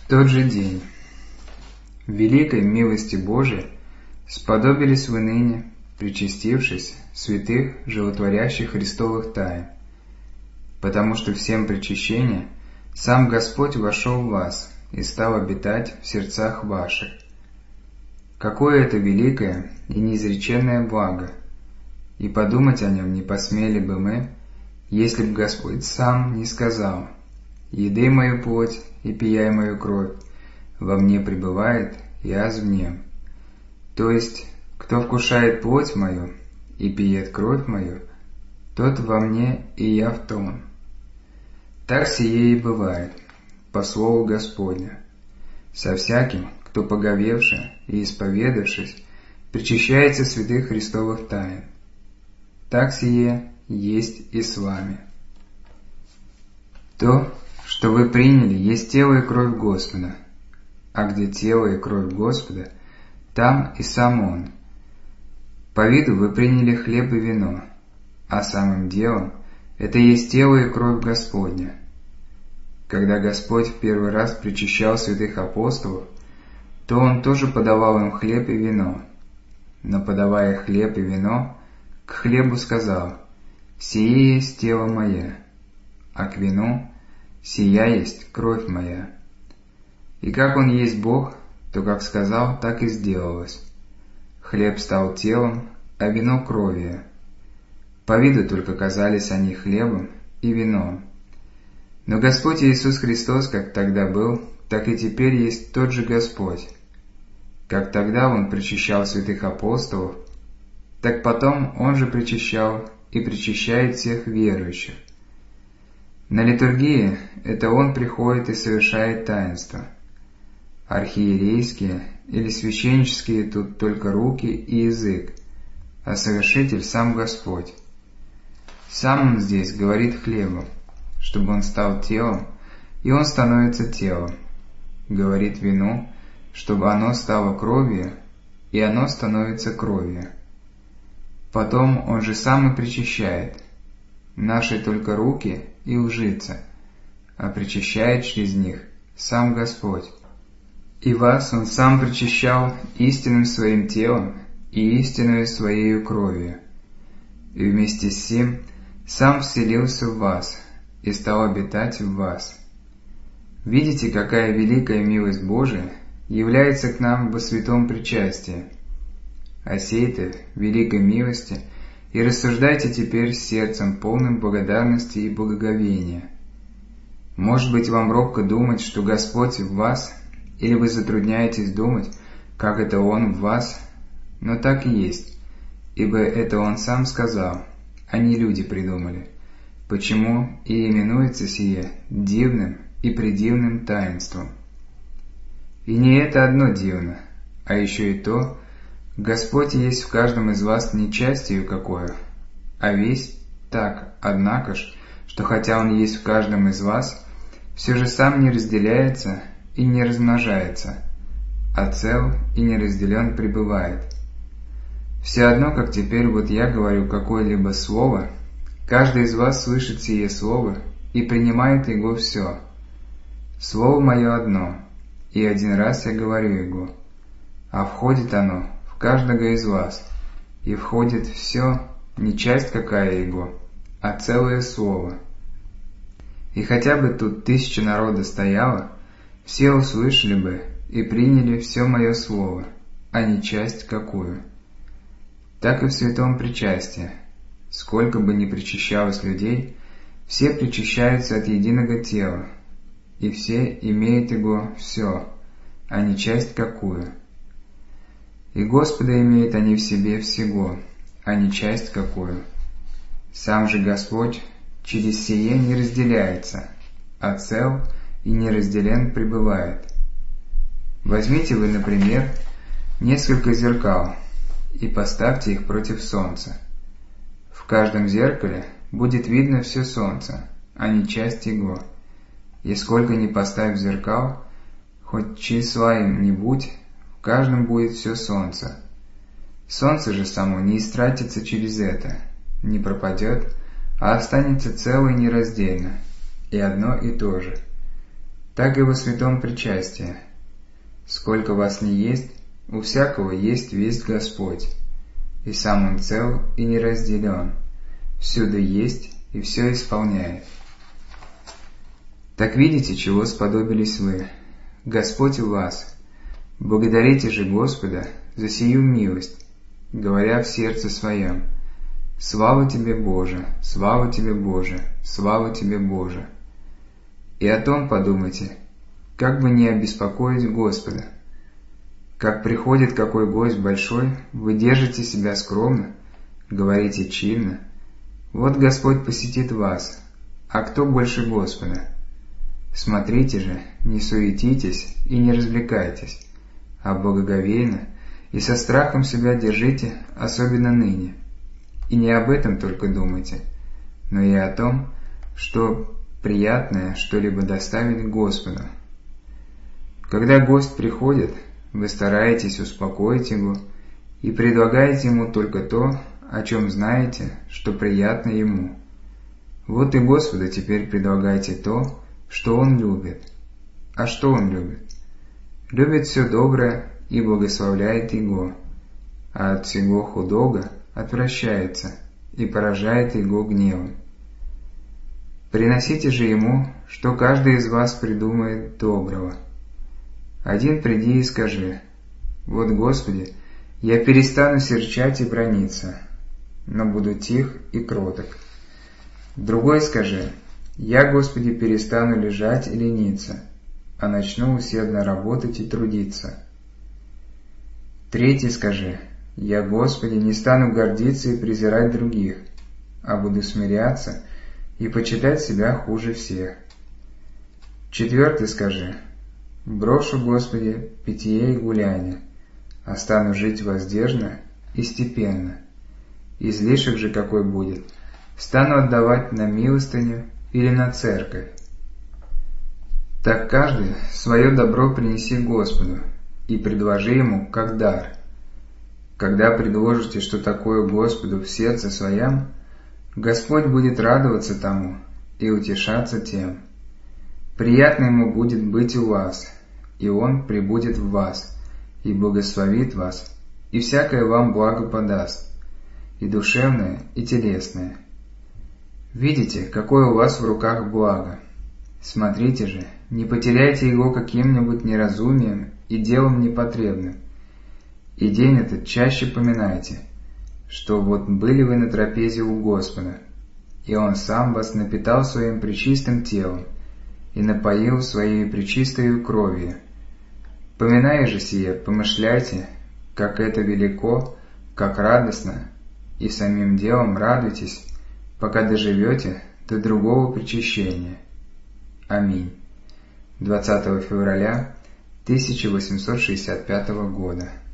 В тот же день, в великой милости Божией, сподобились вы ныне, причастившись святых, животворящих Христовых тайн, потому что всем причащение сам Господь вошел в вас и стал обитать в сердцах ваших. Какое это великое и неизреченное благо! И подумать о нем не посмели бы мы, если б Господь сам не сказал: «Еды мою плоть и пияй мою кровь, во мне пребывает, и аз в нем». То есть, кто вкушает плоть мою и пиет кровь мою, тот во мне, и я в том. Так сие и бывает, по слову Господня, со всяким, кто, поговевши и исповедавшись, причащается святых Христовых тайн. Так сие есть и с вами. То, что вы приняли, есть тело и кровь Господа, а где тело и кровь Господа, там и сам Он. По виду вы приняли хлеб и вино, а самым делом это есть тело и кровь Господня. Когда Господь в первый раз причащал святых апостолов, то Он тоже подавал им хлеб и вино. Но подавая хлеб и вино, к хлебу сказал: «Сие есть тело мое», а к вину: «Сия есть кровь моя». И как Он есть Бог, то как сказал, так и сделалось. Хлеб стал телом, а вино — кровью. По виду только казались они хлебом и вином. Но Господь Иисус Христос как тогда был, так и теперь есть тот же Господь. Как тогда Он причащал святых апостолов, так потом Он же причащал и причащает всех верующих. На литургии это Он приходит и совершает таинства. Архиерейские или священнические тут только руки и язык, а совершитель сам Господь. Сам Он здесь говорит хлебом, чтобы он стал телом, и он становится телом. Говорит вину, чтобы оно стало кровью, и оно становится кровью. Потом он же сам и причащает. Наши только руки и лжица, а причащает через них сам Господь. И вас Он сам причащал истинным своим телом и истинную своею кровью. И вместе с сим сам вселился в вас и стал обитать в вас. Видите, какая великая милость Божия является к нам во святом причастии. О сей-то великой милости и рассуждайте теперь с сердцем полным благодарности и благоговения. Может быть, вам робко думать, что Господь в вас, или вы затрудняетесь думать, как это Он в вас, но так и есть, ибо это Он сам сказал, а не люди придумали. Почему и именуется сие дивным и предивным таинством. И не это одно дивно, а еще и то, Господь есть в каждом из вас не частью какою, а весь так, однако ж, что хотя Он есть в каждом из вас, все же сам не разделяется и не размножается, а цел и неразделен пребывает. Все одно, как теперь вот я говорю какое-либо слово, каждый из вас слышит сие слово и принимает его все. Слово мое одно, и один раз я говорю его, а входит оно в каждого из вас, и входит все, не часть какая его, а целое слово. И хотя бы тут 1000 народа стояло, все услышали бы и приняли все мое слово, а не часть какую. Так и в святом причастии. Сколько бы ни причащалось людей, все причащаются от единого тела, и все имеют его все, а не часть какую. И Господа имеют они в себе всего, а не часть какую. Сам же Господь через сие не разделяется, а цел и неразделен пребывает. Возьмите вы, например, несколько зеркал и поставьте их против солнца. В каждом зеркале будет видно все солнце, а не часть его. И сколько ни поставь зеркал, хоть числа им не будь, в каждом будет все солнце. Солнце же само не истратится через это, не пропадет, а останется цело и нераздельно, и одно и то же. так и во святом причастии. Сколько вас ни есть, у всякого есть весть Господь, и сам Он цел и не разделен, всюду есть и все исполняет. Так видите, чего сподобились вы. Господь в вас. Благодарите же Господа за сию милость, говоря в сердце своем: «Слава Тебе, Боже! Слава Тебе, Боже! Слава Тебе, Боже!» И о том подумайте, как бы не обеспокоить Господа. Как приходит какой гость большой, вы держите себя скромно, говорите чинно: «Вот Господь посетит вас, а кто больше Господа?» Смотрите же, не суетитесь и не развлекайтесь, а благоговейно и со страхом себя держите, особенно ныне. И не об этом только думайте, но и о том, что приятное что-либо доставить Господу. Когда гость приходит, вы стараетесь успокоить его и предлагаете ему только то, о чем знаете, что приятно ему. Вот и Господу теперь предлагайте то, что Он любит. А что Он любит? Любит все доброе и благословляет Его, а от всего худого отвращается и поражает Его гневом. Приносите же Ему, что каждый из вас придумает доброго. Один приди и скажи: «Вот, Господи, я перестану серчать и браниться, но буду тих и кроток». Другой скажи: «Я, Господи, перестану лежать и лениться, а начну усердно работать и трудиться». Третий скажи: «Я, Господи, не стану гордиться и презирать других, а буду смиряться и почитать себя хуже всех». Четвертый скажи: «Брошу, Господи, питье и гуляние, а стану жить воздержно и степенно. Излишек же какой будет, стану отдавать на милостыню или на церковь». Так каждый свое добро принеси Господу и предложи Ему как дар. Когда предложите что такое Господу в сердце своем, Господь будет радоваться тому и утешаться тем. Приятно Ему будет быть у вас, и Он пребудет в вас, и благословит вас, и всякое вам благо подаст, и душевное, и телесное. Видите, какое у вас в руках благо. Смотрите же, не потеряйте его каким-нибудь неразумием и делом непотребным. И день этот чаще поминайте, что вот были вы на трапезе у Господа, и Он сам вас напитал своим пречистым телом и напоил своей пречистою кровью. Поминая же сие, помышляйте, как это велико, как радостно, и самим делом радуйтесь, пока доживете до другого причащения. Аминь. 20 февраля 1865 года.